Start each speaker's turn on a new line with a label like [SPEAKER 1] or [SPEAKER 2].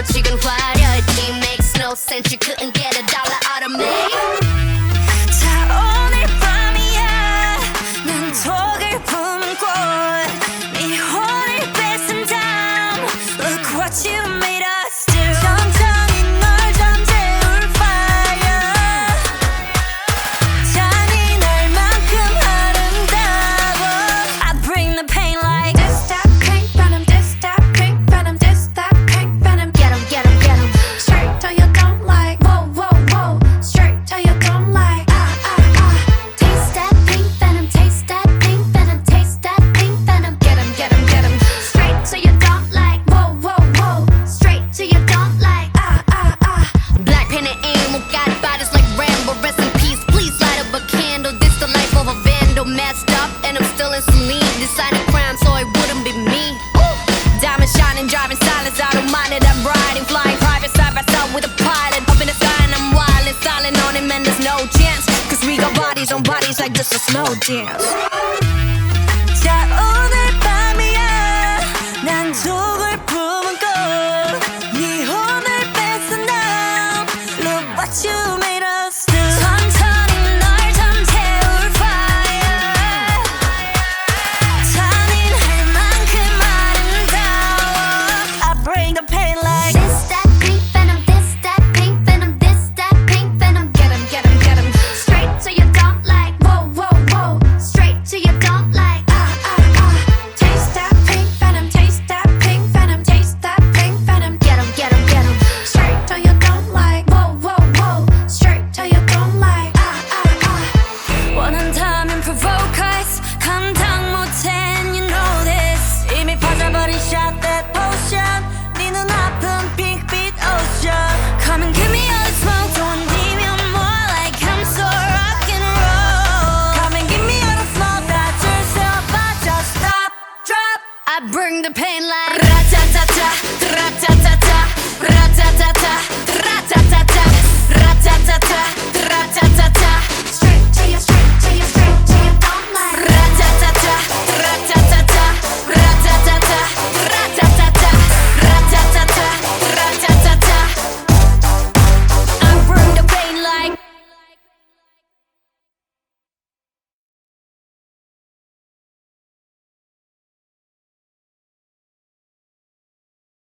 [SPEAKER 1] 지금 화려했지. Makes no sense, you couldn't get a dollar out of me.
[SPEAKER 2] 자 오늘 밤이야 난 독을 품은 꽃네 혼을 뺏은 다음 Look what you made us do. 천천히 널 잠재울 fire. 잔인할 만큼 아름다워. I bring the pain like this that pink venom, this that pink venom, this that pink venom.
[SPEAKER 1] Get 'em, get 'em, get 'em.
[SPEAKER 2] Straight till you don't like. Whoa, whoa, whoa. Straight till you don't like.
[SPEAKER 1] Taste that pink venom, taste that pink venom, taste that pink venom. Get 'em, get 'em, get 'em.
[SPEAKER 2] Straight till you don't like. Whoa, whoa, whoa. Straight till you don't like.
[SPEAKER 1] Black pen and ammo, got bodies like Rambo. Rest in peace, please light up a candle. This the life of a vandal, messed up, and I'm still in saline. Deciding crime, so it wouldn't be me. Diamond shining, driving silence, I don't mind it. I'm riding, flying private side by side with a pilot. Up in the sky and I'm wild and silent on him, and there's no chance. Cause we got bodies on bodies like just a slow dance.
[SPEAKER 2] 자 오늘 밤이야 난 독을 품은 꽃네 혼을 뺏은 다음 Look what you made us do. 천천히 널 잠재울 fire. 잔인할 만큼 아름다워. I bring the pain like
[SPEAKER 1] This that pink venom, this that pink venom, this that pink venom. Get 'em, get 'em, get 'em.
[SPEAKER 2] straight till you don't like. Whoa, whoa, whoa. Straight till you don't like. Taste that pink venom, taste that pink venom, taste that pink venom.
[SPEAKER 1] Get 'em, get 'em, get 'em.
[SPEAKER 2] Straight till you don't like. Whoa, whoa, whoa. Straight till you don't like. 원한다면 provoke us. 감당 못해 and you know this. 이미 빠져버린 shot that potion. 네 눈앞은 핑크빛 ocean. Come and give me all the smoke. 돈 뒤면 more like I'm so rock and roll. Come and give me all the smoke. 다 줄 수 없어. Just stop, drop.
[SPEAKER 1] I bring the pain like